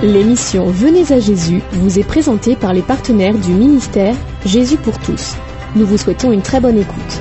L'émission Venez à Jésus vous est présentée par les partenaires du ministère Jésus pour tous. Nous vous souhaitons une très bonne écoute.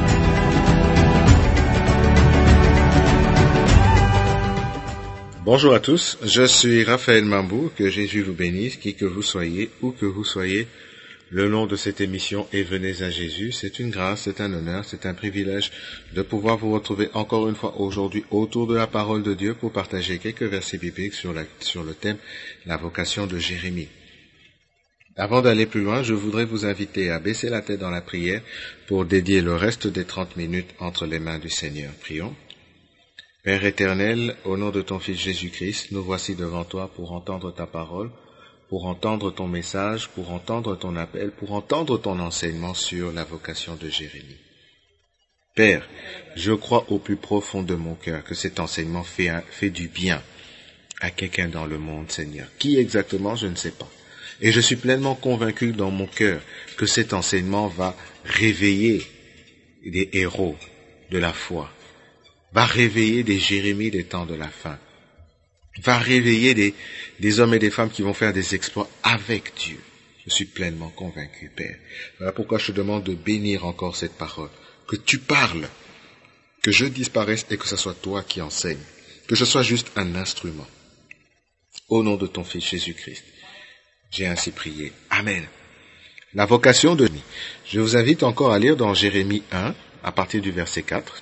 Bonjour à tous, je suis Raphaël Mambou, que Jésus vous bénisse, qui que vous soyez, où que vous soyez. Le nom de cette émission est Venez à Jésus. C'est une grâce, c'est un honneur, c'est un privilège de pouvoir vous retrouver encore une fois aujourd'hui autour de la parole de Dieu pour partager quelques versets bibliques sur le thème la vocation de Jérémie. Avant d'aller plus loin, je voudrais vous inviter à baisser la tête dans la prière pour dédier le reste des 30 minutes entre les mains du Seigneur. Prions. Père éternel, au nom de ton Fils Jésus-Christ, nous voici devant toi pour entendre ta parole, pour entendre ton message, pour entendre ton appel, pour entendre ton enseignement sur la vocation de Jérémie. Père, je crois au plus profond de mon cœur que cet enseignement fait du bien à quelqu'un dans le monde, Seigneur. Qui exactement, je ne sais pas. Et je suis pleinement convaincu dans mon cœur que cet enseignement va réveiller des héros de la foi, va réveiller des Jérémies des temps de la fin, va réveiller des hommes et des femmes qui vont faire des exploits avec Dieu. Je suis pleinement convaincu, Père. Voilà pourquoi je te demande de bénir encore cette parole, que tu parles, que je disparaisse et que ce soit toi qui enseignes, que je sois juste un instrument. Au nom de ton Fils Jésus-Christ, j'ai ainsi prié. Amen. La vocation de Jérémie. Je vous invite encore à lire dans Jérémie 1, à partir du verset 4.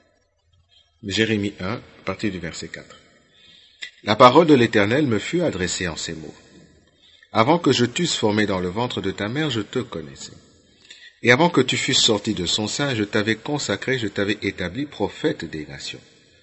Jérémie 1, à partir du verset 4. La parole de l'Éternel me fut adressée en ces mots. Avant que je t'eusse formé dans le ventre de ta mère, je te connaissais. Et avant que tu fusses sorti de son sein, je t'avais consacré, je t'avais établi prophète des nations.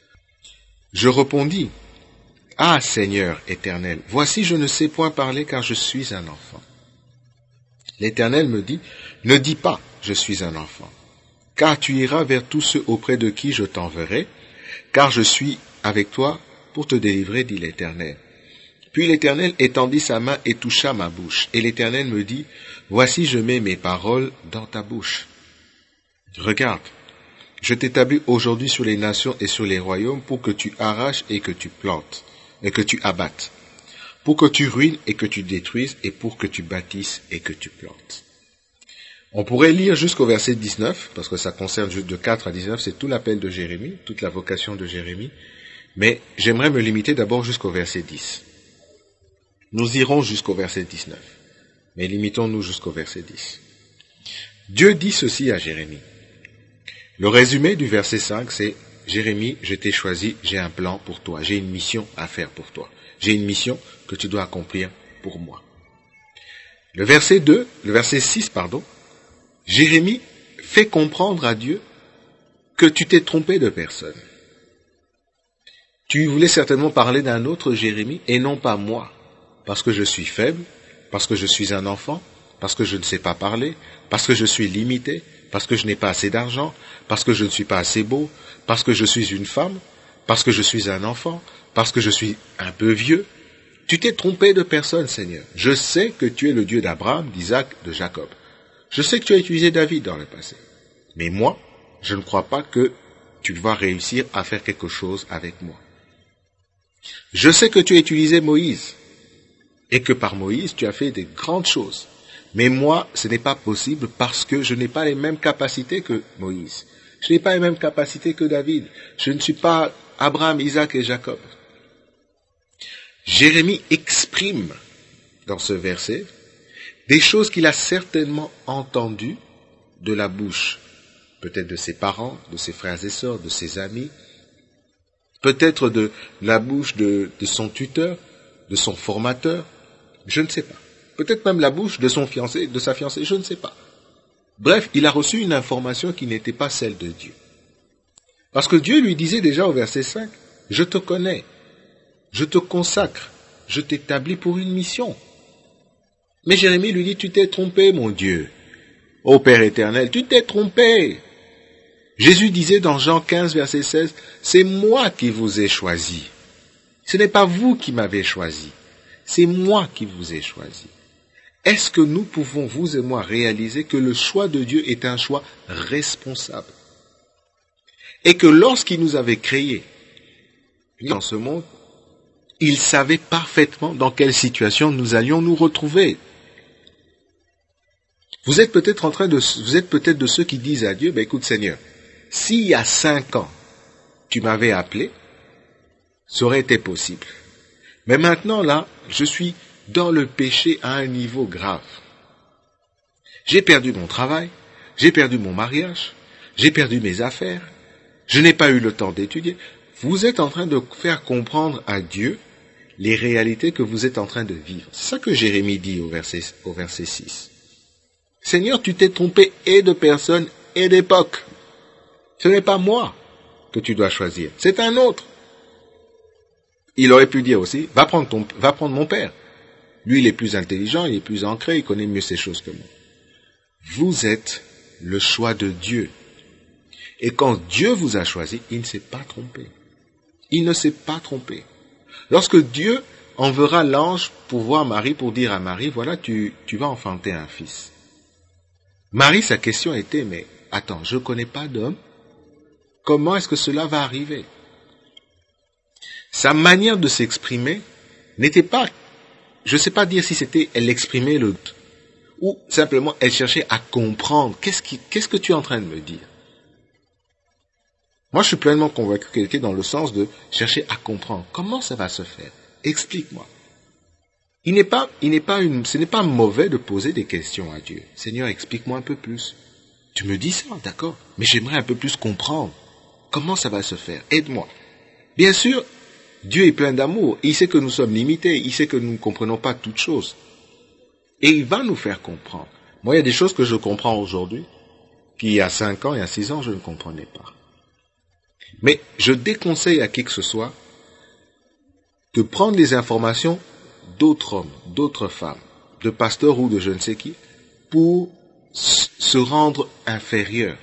Je répondis, Ah Seigneur éternel, voici je ne sais point parler car je suis un enfant. L'Éternel me dit, ne dis pas, je suis un enfant, car tu iras vers tous ceux auprès de qui je t'enverrai, car je suis avec toi pour te délivrer, dit l'Éternel. Puis l'Éternel étendit sa main et toucha ma bouche. Et l'Éternel me dit, voici je mets mes paroles dans ta bouche. Regarde, je t'établis aujourd'hui sur les nations et sur les royaumes pour que tu arraches et que tu plantes, et que tu abattes, pour que tu ruines et que tu détruises, et pour que tu bâtisses et que tu plantes. On pourrait lire jusqu'au verset 19, parce que ça concerne juste de 4 à 19, c'est tout l'appel de Jérémie, toute la vocation de Jérémie. Mais j'aimerais me limiter d'abord jusqu'au verset 10. Nous irons jusqu'au verset 19, mais limitons-nous jusqu'au verset 10. Dieu dit ceci à Jérémie. Le résumé du verset 5, c'est « Jérémie, je t'ai choisi, j'ai un plan pour toi, j'ai une mission à faire pour toi. J'ai une mission que tu dois accomplir pour moi. » Le verset 6, Jérémie fait comprendre à Dieu que tu t'es trompé de personne. Tu voulais certainement parler d'un autre Jérémie et non pas moi, parce que je suis faible, parce que je suis un enfant, parce que je ne sais pas parler, parce que je suis limité, parce que je n'ai pas assez d'argent, parce que je ne suis pas assez beau, parce que je suis une femme, parce que je suis un enfant, parce que je suis un peu vieux. Tu t'es trompé de personne, Seigneur. Je sais que tu es le Dieu d'Abraham, d'Isaac, de Jacob. Je sais que tu as utilisé David dans le passé. Mais moi, je ne crois pas que tu vas réussir à faire quelque chose avec moi. Je sais que tu as utilisé Moïse et que par Moïse, tu as fait des grandes choses. Mais moi, ce n'est pas possible parce que je n'ai pas les mêmes capacités que Moïse. Je n'ai pas les mêmes capacités que David. Je ne suis pas Abraham, Isaac et Jacob. Jérémie exprime dans ce verset des choses qu'il a certainement entendues de la bouche, peut-être de ses parents, de ses frères et sœurs, de ses amis, peut-être de la bouche de son tuteur, de son formateur, je ne sais pas. Peut-être même la bouche de son fiancé, de sa fiancée, je ne sais pas. Bref, il a reçu une information qui n'était pas celle de Dieu. Parce que Dieu lui disait déjà au verset 5, « Je te connais, je te consacre, je t'établis pour une mission. » Mais Jérémie lui dit, « Tu t'es trompé, mon Dieu. Ô Père éternel, tu t'es trompé. » Jésus disait dans Jean 15, verset 16, « C'est moi qui vous ai choisi. Ce n'est pas vous qui m'avez choisi. C'est moi qui vous ai choisi. » Est-ce que nous pouvons, vous et moi, réaliser que le choix de Dieu est un choix responsable? Et que lorsqu'il nous avait créés dans ce monde, Il savait parfaitement dans quelle situation nous allions nous retrouver. Vous êtes peut-être de ceux qui disent à Dieu, écoute Seigneur, s'il y a 5 ans, tu m'avais appelé, ça aurait été possible. Mais maintenant, là, je suis dans le péché à un niveau grave. J'ai perdu mon travail, j'ai perdu mon mariage, j'ai perdu mes affaires, je n'ai pas eu le temps d'étudier. Vous êtes en train de faire comprendre à Dieu les réalités que vous êtes en train de vivre. C'est ça que Jérémie dit au verset 6. Seigneur, tu t'es trompé et de personne et d'époque. Ce n'est pas moi que tu dois choisir, c'est un autre. Il aurait pu dire aussi, va prendre mon père. Lui, il est plus intelligent, il est plus ancré, il connaît mieux ces choses que moi. Vous êtes le choix de Dieu. Et quand Dieu vous a choisi, il ne s'est pas trompé. Il ne s'est pas trompé. Lorsque Dieu enverra l'ange pour voir Marie, pour dire à Marie, voilà, tu vas enfanter un fils. Marie, sa question était, mais attends, je ne connais pas d'homme. Comment est-ce que cela va arriver? Sa manière de s'exprimer n'était pas, je ne sais pas dire si c'était, elle exprimait le doute, ou simplement elle cherchait à comprendre, qu'est-ce que tu es en train de me dire? Moi, je suis pleinement convaincu qu'elle était dans le sens de chercher à comprendre. Comment ça va se faire? Explique-moi. Ce n'est pas mauvais de poser des questions à Dieu. Seigneur, explique-moi un peu plus. Tu me dis ça, d'accord, mais j'aimerais un peu plus comprendre. Comment ça va se faire? Aide-moi. Bien sûr, Dieu est plein d'amour. Il sait que nous sommes limités. Il sait que nous ne comprenons pas toutes choses. Et il va nous faire comprendre. Moi, il y a des choses que je comprends aujourd'hui, qu'il y a 5 ans, il y a 6 ans, je ne comprenais pas. Mais je déconseille à qui que ce soit de prendre les informations d'autres hommes, d'autres femmes, de pasteurs ou de je ne sais qui, pour se rendre inférieur.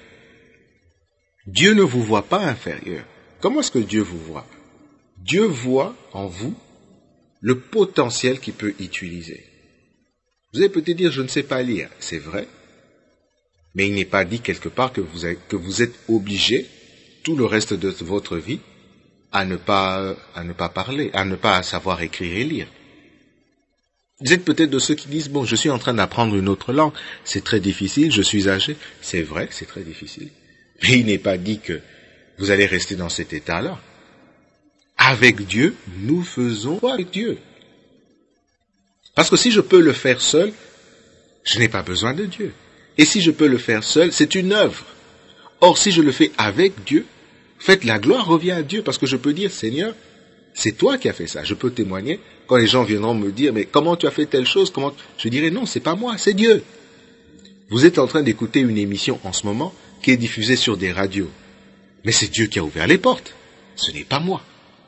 Dieu ne vous voit pas inférieur. Comment est-ce que Dieu vous voit? Dieu voit en vous le potentiel qu'il peut utiliser. Vous allez peut-être dire, je ne sais pas lire. C'est vrai. Mais il n'est pas dit quelque part que vous êtes obligé, tout le reste de votre vie, à ne pas parler, à ne pas savoir écrire et lire. Vous êtes peut-être de ceux qui disent, bon, je suis en train d'apprendre une autre langue, c'est très difficile, je suis âgé. C'est vrai que c'est très difficile. Mais il n'est pas dit que vous allez rester dans cet état-là. Avec Dieu, nous faisons avec Dieu. Parce que si je peux le faire seul, je n'ai pas besoin de Dieu. Et si je peux le faire seul, c'est une œuvre. Or, si je le fais avec Dieu, faites la gloire revient à Dieu, parce que je peux dire, Seigneur, c'est toi qui as fait ça. Je peux témoigner quand les gens viendront me dire, mais comment tu as fait telle chose? Je dirai, non, c'est pas moi, c'est Dieu. Vous êtes en train d'écouter une émission en ce moment qui est diffusée sur des radios. Mais c'est Dieu qui a ouvert les portes. Ce n'est pas moi.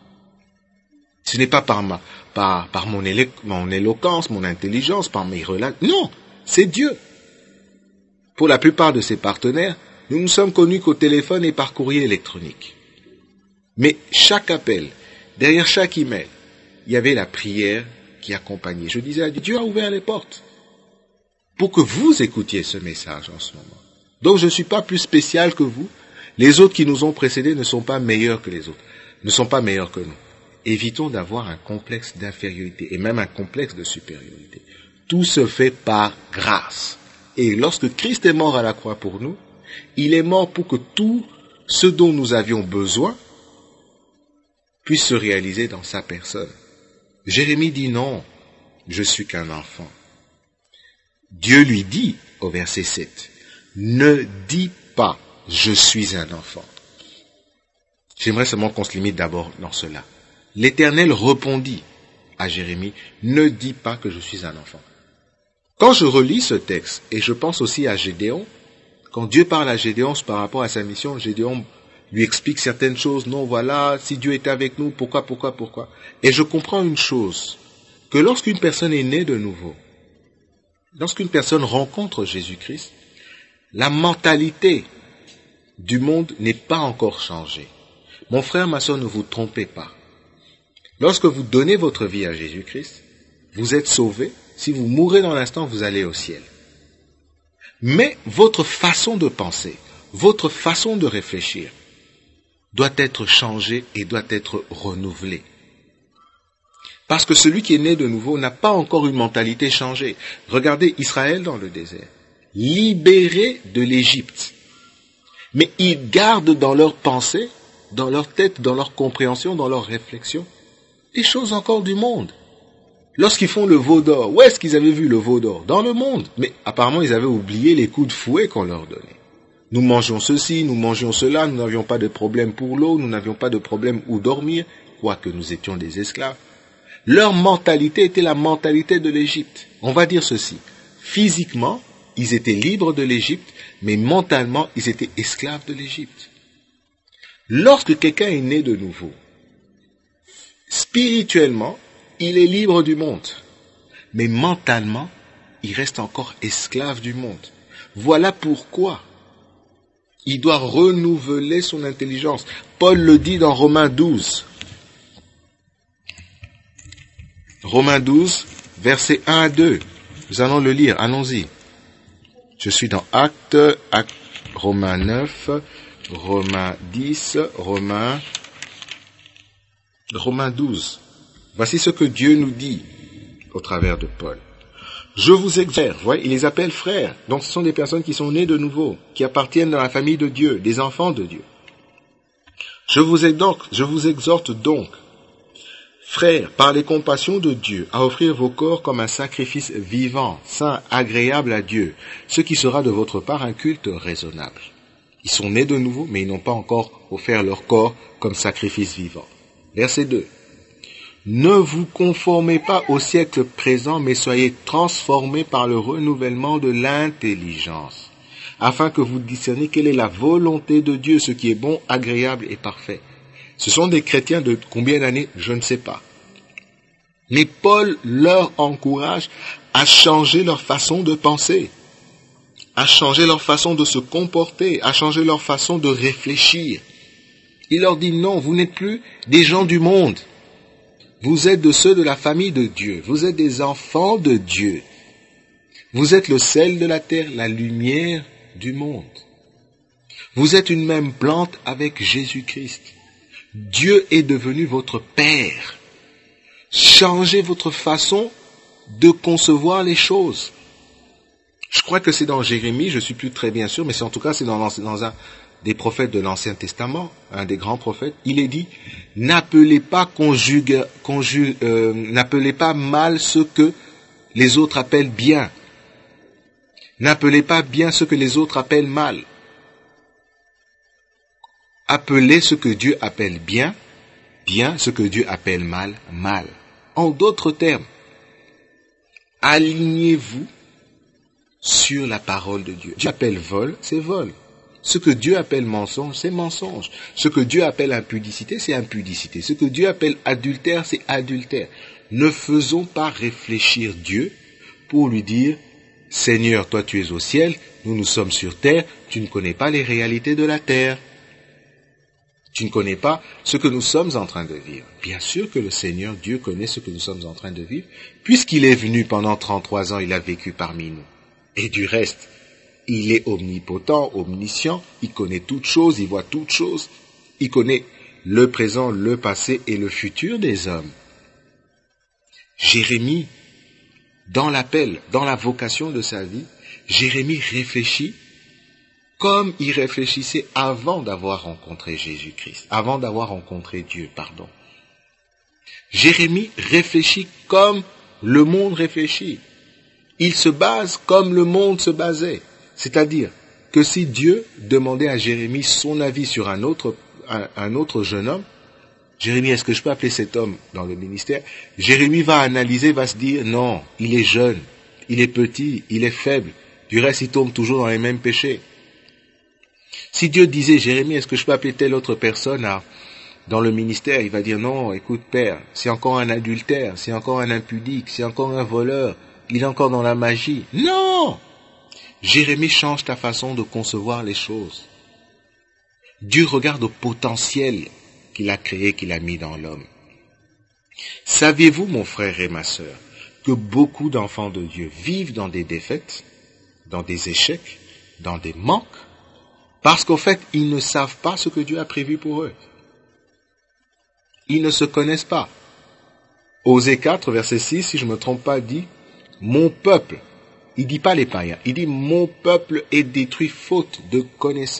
Ce n'est pas par mon éloquence, mon intelligence, par mes relations. Non, c'est Dieu. Pour la plupart de ses partenaires, nous ne sommes connus qu'au téléphone et par courrier électronique. Mais chaque appel, derrière chaque email, il y avait la prière qui accompagnait. Je disais à Dieu, Dieu a ouvert les portes pour que vous écoutiez ce message en ce moment. Donc je ne suis pas plus spécial que vous. Les autres qui nous ont précédés ne sont pas meilleurs que les autres, ne sont pas meilleurs que nous. Évitons d'avoir un complexe d'infériorité et même un complexe de supériorité. Tout se fait par grâce. Et lorsque Christ est mort à la croix pour nous, il est mort pour que tout ce dont nous avions besoin puisse se réaliser dans sa personne. Jérémie dit non, je suis qu'un enfant. Dieu lui dit au verset 7, ne dis pas je suis un enfant. J'aimerais seulement qu'on se limite d'abord dans cela. L'Éternel répondit à Jérémie, ne dis pas que je suis un enfant. Quand je relis ce texte, et je pense aussi à Gédéon, quand Dieu parle à Gédéon par rapport à sa mission, Gédéon lui explique certaines choses, non, voilà, si Dieu est avec nous, pourquoi. Et je comprends une chose, que lorsqu'une personne est née de nouveau, lorsqu'une personne rencontre Jésus-Christ, la mentalité du monde n'est pas encore changée. Mon frère, ma soeur, ne vous trompez pas. Lorsque vous donnez votre vie à Jésus-Christ, vous êtes sauvé. Si vous mourrez dans l'instant, vous allez au ciel. Mais votre façon de penser, votre façon de réfléchir doit être changée et doit être renouvelée. Parce que celui qui est né de nouveau n'a pas encore une mentalité changée. Regardez Israël dans le désert, libéré de l'Égypte. Mais ils gardent dans leur pensée, dans leur tête, dans leur compréhension, dans leur réflexion, des choses encore du monde. Lorsqu'ils font le veau d'or, où est-ce qu'ils avaient vu le veau d'or? Dans le monde. Mais apparemment, ils avaient oublié les coups de fouet qu'on leur donnait. Nous mangions ceci, nous mangions cela, nous n'avions pas de problème pour l'eau, nous n'avions pas de problème où dormir, quoique nous étions des esclaves. Leur mentalité était la mentalité de l'Égypte. On va dire ceci. Physiquement, ils étaient libres de l'Égypte, mais mentalement, ils étaient esclaves de l'Égypte. Lorsque quelqu'un est né de nouveau, spirituellement, il est libre du monde, mais mentalement, il reste encore esclave du monde. Voilà pourquoi il doit renouveler son intelligence. Paul le dit dans Romains 12. Romains 12, versets 1 à 2. Nous allons le lire, allons-y. Je suis dans Actes, Romains 9, Romains 10, Romains 12. Voici ce que Dieu nous dit au travers de Paul. Je vous exhorte, voyez, il les appelle frères. Donc ce sont des personnes qui sont nées de nouveau, qui appartiennent dans la famille de Dieu, des enfants de Dieu. Je vous exhorte donc, frères, par les compassions de Dieu, à offrir vos corps comme un sacrifice vivant, saint, agréable à Dieu, ce qui sera de votre part un culte raisonnable. Ils sont nés de nouveau, mais ils n'ont pas encore offert leur corps comme sacrifice vivant. Verset 2. Ne vous conformez pas au siècle présent, mais soyez transformés par le renouvellement de l'intelligence, afin que vous discerniez quelle est la volonté de Dieu, ce qui est bon, agréable et parfait. Ce sont des chrétiens de combien d'années? Je ne sais pas. Mais Paul leur encourage à changer leur façon de penser, à changer leur façon de se comporter, à changer leur façon de réfléchir. Il leur dit non, vous n'êtes plus des gens du monde. Vous êtes de ceux de la famille de Dieu. Vous êtes des enfants de Dieu. Vous êtes le sel de la terre, la lumière du monde. Vous êtes une même plante avec Jésus-Christ. Dieu est devenu votre Père. Changez votre façon de concevoir les choses. Je crois que c'est dans Jérémie, je suis plus très bien sûr, mais en tout cas c'est dans un des prophètes de l'Ancien Testament, un des grands prophètes. Il est dit, n'appelez pas n'appelez pas mal ce que les autres appellent bien. N'appelez pas bien ce que les autres appellent mal. Appelez ce que Dieu appelle bien, bien ce que Dieu appelle mal, mal. En d'autres termes, alignez-vous sur la parole de Dieu. Dieu appelle vol, c'est vol. Ce que Dieu appelle mensonge, c'est mensonge. Ce que Dieu appelle impudicité, c'est impudicité. Ce que Dieu appelle adultère, c'est adultère. Ne faisons pas réfléchir Dieu pour lui dire, Seigneur, toi tu es au ciel, nous sommes sur terre, tu ne connais pas les réalités de la terre. Tu ne connais pas ce que nous sommes en train de vivre. Bien sûr que le Seigneur, Dieu, connaît ce que nous sommes en train de vivre, puisqu'il est venu pendant 33 ans, il a vécu parmi nous. Et du reste, il est omnipotent, omniscient, il connaît toutes choses, il voit toutes choses, il connaît le présent, le passé et le futur des hommes. Jérémie, dans l'appel, dans la vocation de sa vie, Jérémie réfléchit comme il réfléchissait avant d'avoir rencontré Jésus-Christ, avant d'avoir rencontré Dieu, pardon. Jérémie réfléchit comme le monde réfléchit. Il se base comme le monde se basait. C'est-à-dire que si Dieu demandait à Jérémie son avis sur un autre jeune homme, Jérémie, est-ce que je peux appeler cet homme dans le ministère? Jérémie va analyser, va se dire, non, il est jeune, il est petit, il est faible. Du reste, il tombe toujours dans les mêmes péchés. Si Dieu disait, Jérémie, est-ce que je peux appeler telle autre personne dans le ministère? Il va dire, non, écoute Père, c'est encore un adultère, c'est encore un impudique, c'est encore un voleur, il est encore dans la magie. Non! Jérémie change ta façon de concevoir les choses. Dieu regarde au potentiel qu'il a créé, qu'il a mis dans l'homme. Saviez-vous, mon frère et ma sœur, que beaucoup d'enfants de Dieu vivent dans des défaites, dans des échecs, dans des manques, parce qu'en fait, ils ne savent pas ce que Dieu a prévu pour eux. Ils ne se connaissent pas. Osée 4, verset 6, si je ne me trompe pas, dit « Mon peuple », il dit pas les païens, il dit « Mon peuple est détruit faute de connaissance ».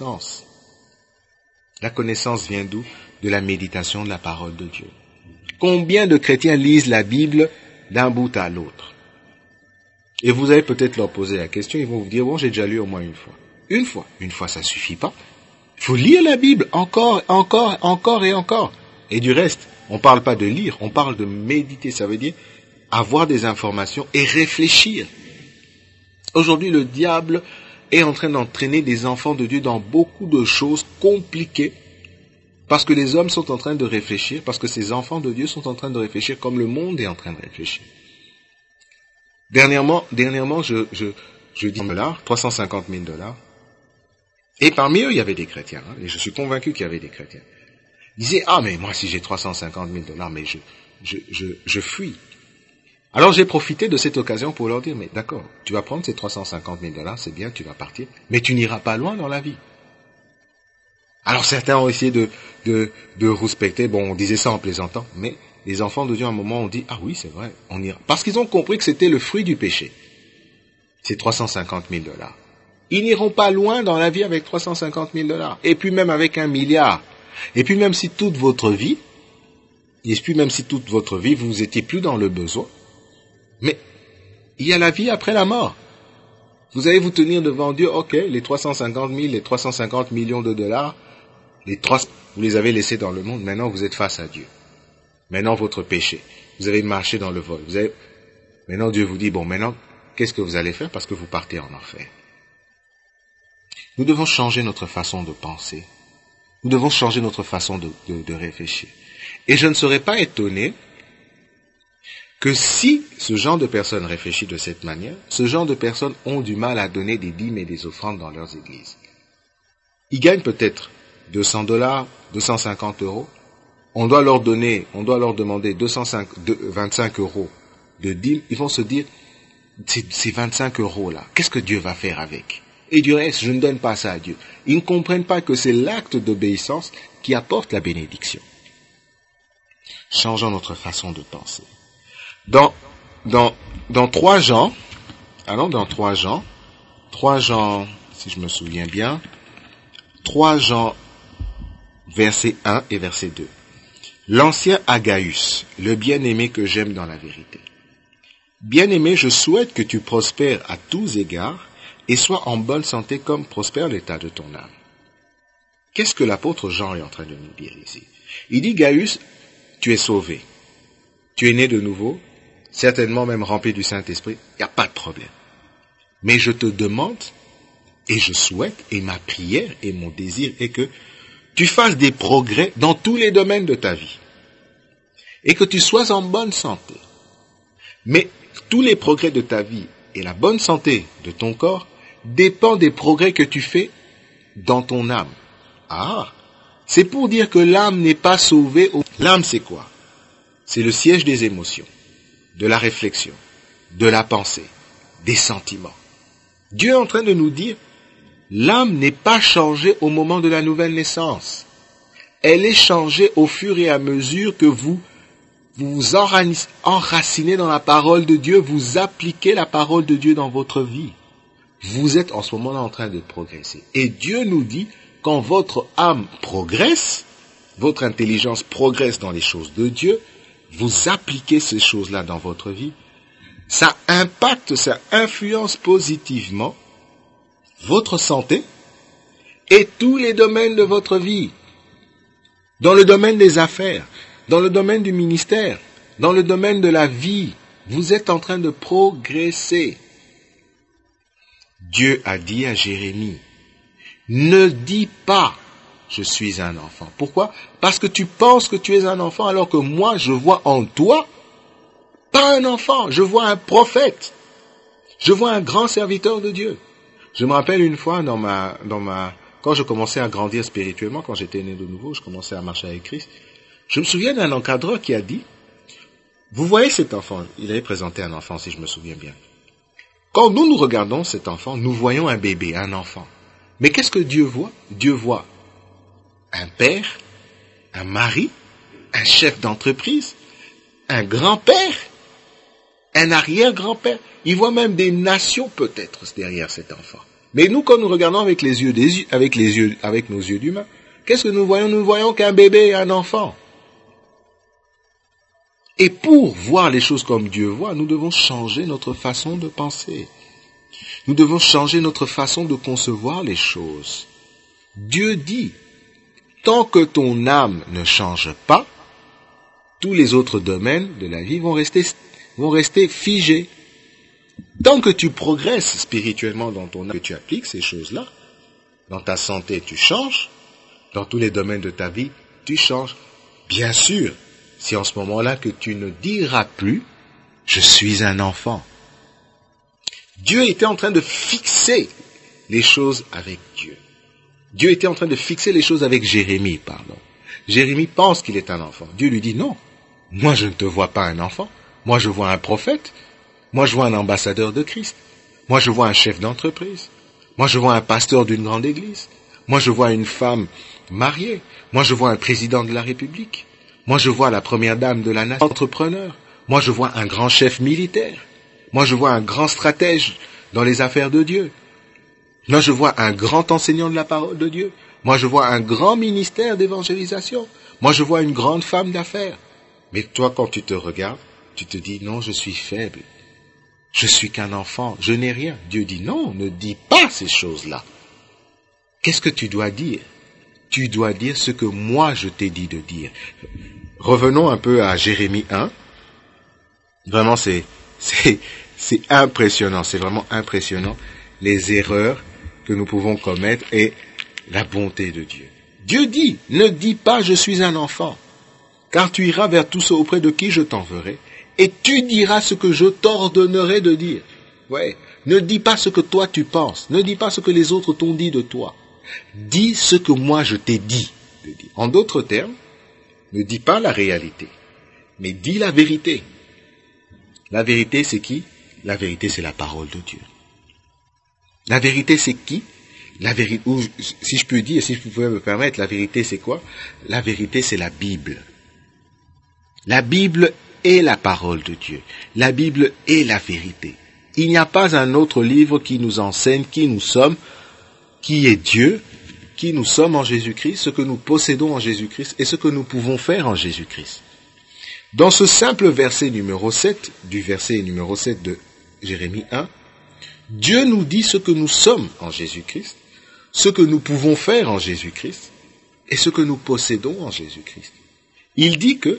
La connaissance vient d'où? De la méditation de la parole de Dieu. Combien de chrétiens lisent la Bible d'un bout à l'autre? Et vous allez peut-être leur poser la question, ils vont vous dire « Bon, j'ai déjà lu au moins une fois ». Une fois, ça suffit pas. Il faut lire la Bible encore et encore. Et du reste, on ne parle pas de lire, on parle de méditer. Ça veut dire avoir des informations et réfléchir. Aujourd'hui, le diable est en train d'entraîner des enfants de Dieu dans beaucoup de choses compliquées. Parce que les hommes sont en train de réfléchir, parce que ces enfants de Dieu sont en train de réfléchir comme le monde est en train de réfléchir. Dernièrement, je dis $, 350 000 $. Et parmi eux, il y avait des chrétiens, hein, et je suis convaincu qu'il y avait des chrétiens. Ils disaient, mais moi, si j'ai 350 000 $, mais je fuis. Alors j'ai profité de cette occasion pour leur dire, mais d'accord, tu vas prendre ces 350 000 $, c'est bien, tu vas partir, mais tu n'iras pas loin dans la vie. Alors certains ont essayé de respecter, bon, on disait ça en plaisantant, mais les enfants de Dieu, à un moment, ont dit, oui, c'est vrai, on ira. Parce qu'ils ont compris que c'était le fruit du péché. C'est 350 000 $. Ils n'iront pas loin dans la vie avec 350 000 $. Et puis même avec 1 milliard. Et puis même si toute votre vie, vous étiez plus dans le besoin, mais il y a la vie après la mort. Vous allez vous tenir devant Dieu, ok, les 350 000, les 350 millions de $, vous les avez laissés dans le monde, maintenant vous êtes face à Dieu. Maintenant votre péché, vous avez marché dans le vol. Maintenant Dieu vous dit, bon, maintenant, qu'est-ce que vous allez faire parce que vous partez en enfer? Nous devons changer notre façon de penser. Nous devons changer notre façon de réfléchir. Et je ne serais pas étonné que si ce genre de personnes réfléchit de cette manière, ce genre de personnes ont du mal à donner des dîmes et des offrandes dans leurs églises. Ils gagnent peut-être $200, 250 €. On doit leur demander 25 € de dîmes. Ils vont se dire, ces 25 € là, qu'est-ce que Dieu va faire avec? Et du reste, je ne donne pas ça à Dieu. Ils ne comprennent pas que c'est l'acte d'obéissance qui apporte la bénédiction. Changeons notre façon de penser. Dans 3 Jean, si je me souviens bien, 3 Jean, verset 1 et verset 2. L'ancien Agaïus, le bien-aimé que j'aime dans la vérité. Bien-aimé, je souhaite que tu prospères à tous égards et sois en bonne santé comme prospère l'état de ton âme. Qu'est-ce que l'apôtre Jean est en train de nous dire ici? Il dit, Gaius, tu es sauvé. Tu es né de nouveau, certainement même rempli du Saint-Esprit, il n'y a pas de problème. Mais je te demande, et je souhaite, et ma prière et mon désir est que tu fasses des progrès dans tous les domaines de ta vie. Et que tu sois en bonne santé. Mais tous les progrès de ta vie et la bonne santé de ton corps dépendent des progrès que tu fais dans ton âme. C'est pour dire que l'âme n'est pas sauvée. L'âme, c'est quoi? C'est le siège des émotions, de la réflexion, de la pensée, des sentiments. Dieu est en train de nous dire, l'âme n'est pas changée au moment de la nouvelle naissance. Elle est changée au fur et à mesure que vous vous enracinez dans la parole de Dieu, vous appliquez la parole de Dieu dans votre vie. Vous êtes en ce moment-là en train de progresser. Et Dieu nous dit, quand votre âme progresse, votre intelligence progresse dans les choses de Dieu, vous appliquez ces choses-là dans votre vie, ça impacte, ça influence positivement votre santé et tous les domaines de votre vie. Dans le domaine des affaires, dans le domaine du ministère, dans le domaine de la vie, vous êtes en train de progresser. Dieu a dit à Jérémie, ne dis pas, je suis un enfant. Pourquoi? Parce que tu penses que tu es un enfant alors que moi, je vois en toi, pas un enfant, je vois un prophète. Je vois un grand serviteur de Dieu. Je me rappelle une fois quand je commençais à grandir spirituellement, quand j'étais né de nouveau, je commençais à marcher avec Christ. Je me souviens d'un encadreur qui a dit, vous voyez cet enfant, il avait présenté un enfant si je me souviens bien. Quand nous regardons cet enfant, nous voyons un bébé, un enfant. Mais qu'est-ce que Dieu voit? Dieu voit un père, un mari, un chef d'entreprise, un grand-père, un arrière-grand-père. Il voit même des nations peut-être derrière cet enfant. Mais nous, quand nous regardons avec nos yeux d'humains, qu'est-ce que nous voyons? Nous ne voyons qu'un bébé et un enfant. Et pour voir les choses comme Dieu voit, nous devons changer notre façon de penser. Nous devons changer notre façon de concevoir les choses. Dieu dit, tant que ton âme ne change pas, tous les autres domaines de la vie vont rester figés. Tant que tu progresses spirituellement dans ton âme, que tu appliques ces choses-là, dans ta santé, tu changes, dans tous les domaines de ta vie, tu changes. Bien sûr, c'est en ce moment-là que tu ne diras plus « je suis un enfant ». Dieu était en train de fixer les choses avec Dieu. Dieu était en train de fixer les choses avec Jérémie, pardon. Jérémie pense qu'il est un enfant. Dieu lui dit « non, moi je ne te vois pas un enfant, moi je vois un prophète, moi je vois un ambassadeur de Christ, moi je vois un chef d'entreprise, moi je vois un pasteur d'une grande église, moi je vois une femme mariée, moi je vois un président de la République, moi je vois la première dame de la nation, entrepreneur, moi je vois un grand chef militaire, moi je vois un grand stratège dans les affaires de Dieu, moi je vois un grand enseignant de la parole de Dieu, moi je vois un grand ministère d'évangélisation, moi je vois une grande femme d'affaires. Mais toi quand tu te regardes, tu te dis non, je suis faible, je suis qu'un enfant, je n'ai rien. Dieu dit non, ne dis pas ces choses-là. Qu'est-ce que tu dois dire? Tu dois dire ce que moi je t'ai dit de dire. Revenons un peu à Jérémie 1. Vraiment, c'est impressionnant, c'est vraiment impressionnant les erreurs que nous pouvons commettre et la bonté de Dieu. Dieu dit, ne dis pas je suis un enfant, car tu iras vers tous ceux auprès de qui je t'enverrai, et tu diras ce que je t'ordonnerai de dire. Ouais, ne dis pas ce que toi tu penses, ne dis pas ce que les autres t'ont dit de toi. Dis ce que moi je t'ai dit de dire. En d'autres termes, ne dis pas la réalité, mais dis la vérité. La vérité, c'est qui? La vérité, c'est la parole de Dieu. La vérité, c'est qui? La vérité, ou si je peux dire, si je pouvais me permettre, la vérité, c'est quoi? La vérité, c'est la Bible. La Bible est la parole de Dieu. La Bible est la vérité. Il n'y a pas un autre livre qui nous enseigne qui nous sommes, qui est Dieu, qui nous sommes en Jésus-Christ, ce que nous possédons en Jésus-Christ et ce que nous pouvons faire en Jésus-Christ. Dans ce simple verset numéro 7, du verset numéro 7 de Jérémie 1, Dieu nous dit ce que nous sommes en Jésus-Christ, ce que nous pouvons faire en Jésus-Christ et ce que nous possédons en Jésus-Christ. Il dit que,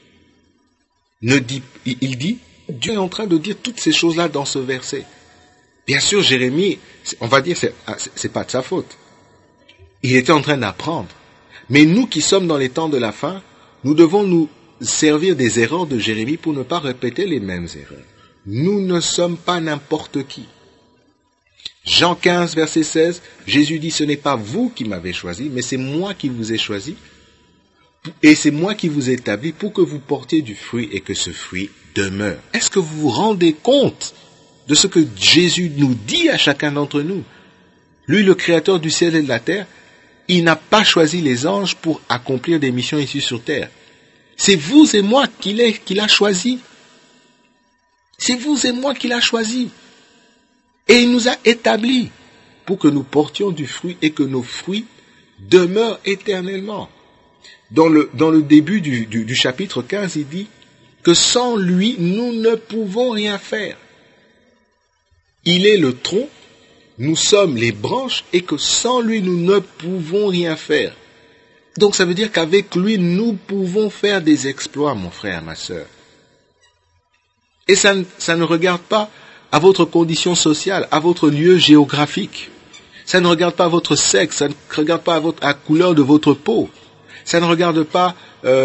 Dieu est en train de dire toutes ces choses-là dans ce verset. Bien sûr, Jérémie, on va dire, c'est pas de sa faute. Il était en train d'apprendre. Mais nous qui sommes dans les temps de la fin, nous devons nous servir des erreurs de Jérémie pour ne pas répéter les mêmes erreurs. Nous ne sommes pas n'importe qui. Jean 15, verset 16, Jésus dit, ce n'est pas vous qui m'avez choisi, mais c'est moi qui vous ai choisi, et c'est moi qui vous ai établi pour que vous portiez du fruit et que ce fruit demeure. Est-ce que vous vous rendez compte de ce que Jésus nous dit à chacun d'entre nous? Lui, le créateur du ciel et de la terre, il n'a pas choisi les anges pour accomplir des missions ici sur terre. C'est vous et moi qu'il a choisi. C'est vous et moi qu'il a choisi. Et il nous a établis pour que nous portions du fruit et que nos fruits demeurent éternellement. Dans le début du chapitre 15, il dit que sans lui, nous ne pouvons rien faire. Il est le tronc, nous sommes les branches et que sans lui, nous ne pouvons rien faire. Donc ça veut dire qu'avec lui, nous pouvons faire des exploits, mon frère, ma sœur. Et ça ne regarde pas à votre condition sociale, à votre lieu géographique. Ça ne regarde pas à votre sexe, ça ne regarde pas à la couleur de votre peau. Ça ne regarde pas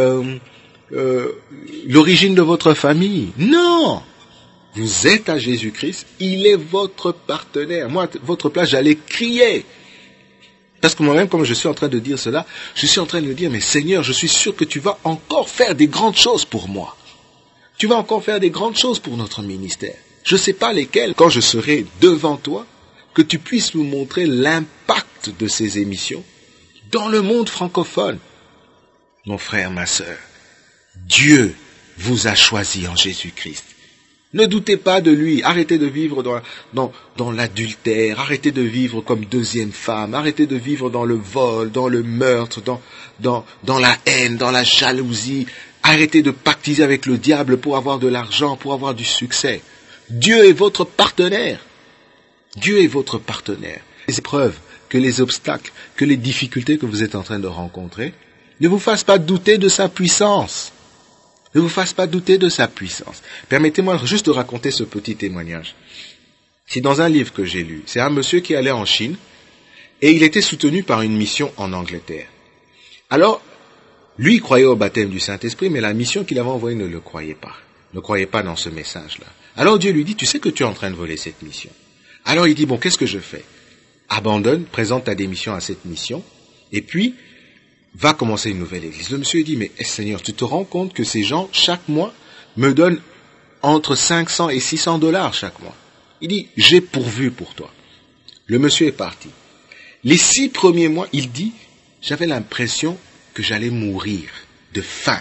l'origine de votre famille. Non! Vous êtes à Jésus-Christ, il est votre partenaire. Moi, à votre place, j'allais crier. Parce que moi-même, comme je suis en train de dire cela, je suis en train de dire, mais Seigneur, je suis sûr que tu vas encore faire des grandes choses pour moi. Tu vas encore faire des grandes choses pour notre ministère. Je ne sais pas lesquelles, quand je serai devant toi, que tu puisses nous montrer l'impact de ces émissions dans le monde francophone. Mon frère, ma sœur, Dieu vous a choisi en Jésus-Christ. Ne doutez pas de lui. Arrêtez de vivre dans l'adultère. Arrêtez de vivre comme deuxième femme. Arrêtez de vivre dans le vol, dans le meurtre, dans la haine, dans la jalousie. Arrêtez de pactiser avec le diable pour avoir de l'argent, pour avoir du succès. Dieu est votre partenaire. Dieu est votre partenaire. Les épreuves, que les obstacles, que les difficultés que vous êtes en train de rencontrer ne vous fassent pas douter de sa puissance. Ne vous fasse pas douter de sa puissance. Permettez-moi juste de raconter ce petit témoignage. C'est dans un livre que j'ai lu. C'est un monsieur qui allait en Chine et il était soutenu par une mission en Angleterre. Alors, lui, il croyait au baptême du Saint-Esprit, mais la mission qu'il avait envoyée ne le croyait pas. Ne croyait pas dans ce message-là. Alors Dieu lui dit, tu sais que tu es en train de voler cette mission. Alors il dit, bon, qu'est-ce que je fais? Abandonne, présente ta démission à cette mission, et puis, va commencer une nouvelle église. Le monsieur dit, mais Seigneur, tu te rends compte que ces gens, chaque mois, me donnent entre 500 et 600 $ chaque mois. Il dit, j'ai pourvu pour toi. Le monsieur est parti. Les 6 premiers mois, il dit, j'avais l'impression que j'allais mourir de faim.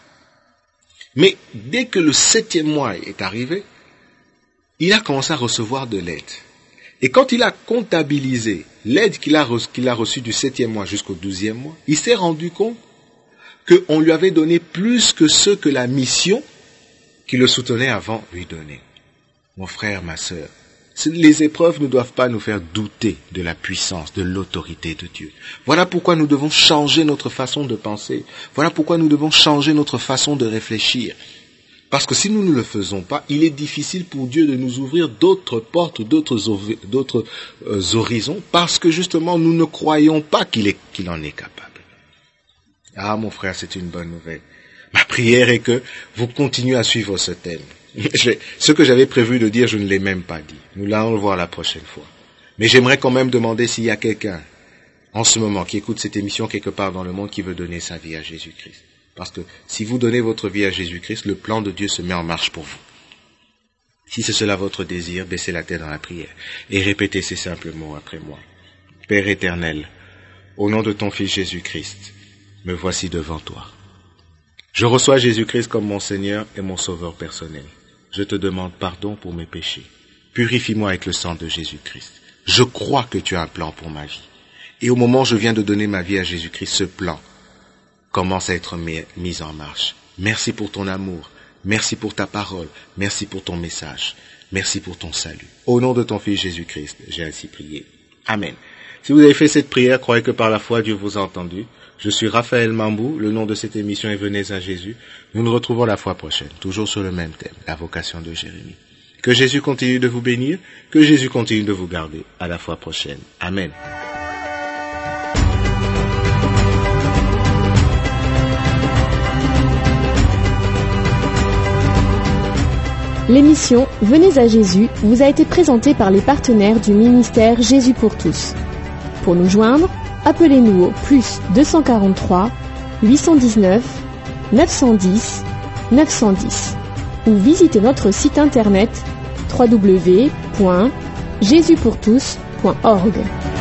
Mais dès que le 7e mois est arrivé, il a commencé à recevoir de l'aide. Et quand il a comptabilisé l'aide qu'il a reçue du 7e mois jusqu'au 12e mois, il s'est rendu compte qu'on lui avait donné plus que ce que la mission qui le soutenait avant lui donnait. Mon frère, ma sœur, les épreuves ne doivent pas nous faire douter de la puissance, de l'autorité de Dieu. Voilà pourquoi nous devons changer notre façon de penser. Voilà pourquoi nous devons changer notre façon de réfléchir. Parce que si nous ne le faisons pas, il est difficile pour Dieu de nous ouvrir d'autres portes, d'autres horizons, parce que justement nous ne croyons pas qu'il en est capable. Ah mon frère, c'est une bonne nouvelle. Ma prière est que vous continuez à suivre ce thème. Ce que j'avais prévu de dire, je ne l'ai même pas dit. Nous allons le voir la prochaine fois. Mais j'aimerais quand même demander s'il y a quelqu'un en ce moment qui écoute cette émission quelque part dans le monde qui veut donner sa vie à Jésus-Christ. Parce que si vous donnez votre vie à Jésus-Christ, le plan de Dieu se met en marche pour vous. Si c'est cela votre désir, baissez la tête dans la prière et répétez ces simples mots après moi. Père éternel, au nom de ton Fils Jésus-Christ, me voici devant toi. Je reçois Jésus-Christ comme mon Seigneur et mon Sauveur personnel. Je te demande pardon pour mes péchés. Purifie-moi avec le sang de Jésus-Christ. Je crois que tu as un plan pour ma vie. Et au moment où je viens de donner ma vie à Jésus-Christ, ce plan commence à être mis en marche. Merci pour ton amour. Merci pour ta parole. Merci pour ton message. Merci pour ton salut. Au nom de ton Fils Jésus-Christ, j'ai ainsi prié. Amen. Si vous avez fait cette prière, croyez que par la foi, Dieu vous a entendu. Je suis Raphaël Mambou. Le nom de cette émission est Venez à Jésus. Nous nous retrouvons la fois prochaine, toujours sur le même thème, la vocation de Jérémie. Que Jésus continue de vous bénir. Que Jésus continue de vous garder. À la fois prochaine. Amen. L'émission Venez à Jésus vous a été présentée par les partenaires du ministère Jésus pour tous. Pour nous joindre, appelez-nous au +243 819 910 910 ou visitez notre site internet www.jesuspourtous.org.